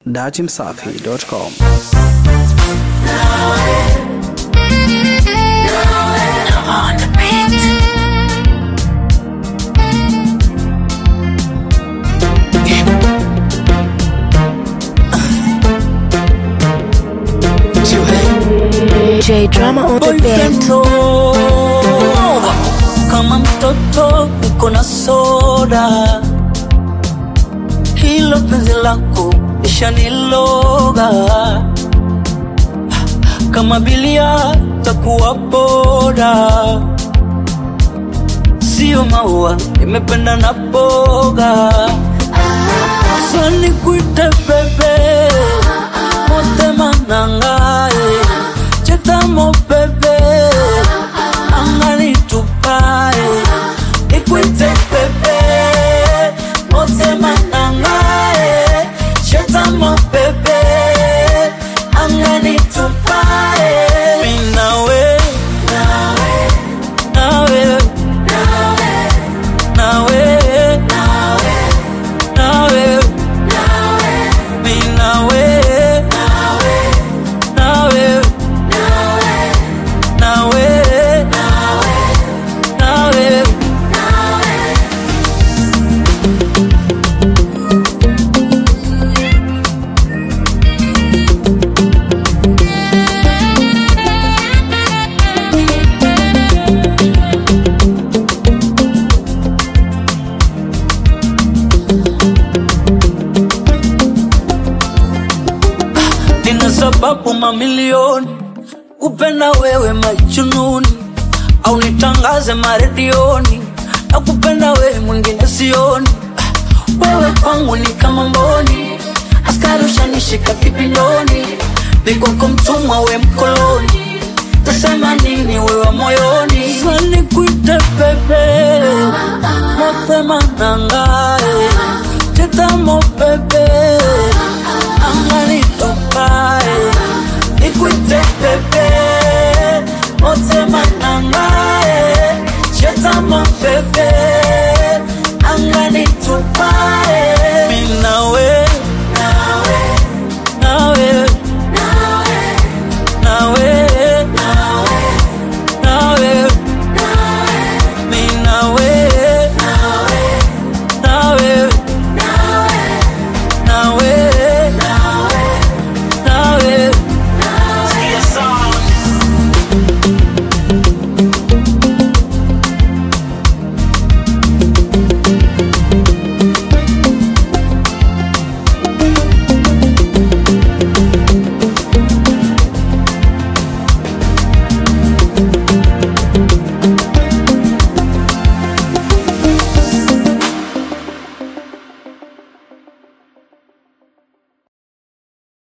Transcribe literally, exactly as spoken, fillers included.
dachimsafi dot com. J Drama on the beat. Kama mtoto uko na soda, hilo penzi lako ishaniloga. Kama bilia takuwa boda, sio maua nimependa na boga. Sani kuite bebe, mote manangae, chetamo bebe, angani tupae. Ikuite bebe, mote manangae, chetamo bebe, angani tupae. Minawe, nawe, nawe, nawe, nawe, nawe, nawe, nawe, minawe, nawe, nawe, nawe, nawe, nawe, nawe. Nina sababu mamilioni kupenda wewe majununi, au nitangaze maredioni na kupenda wewe mwingine sioni. Wewe kwangu ni kama mboni, askari ushanishika kipindoni, nikoko mtumwa we mkoloni. Tasema nini wewe moyoni? Sani kuite bebe, mote manangae, chetamo bebe,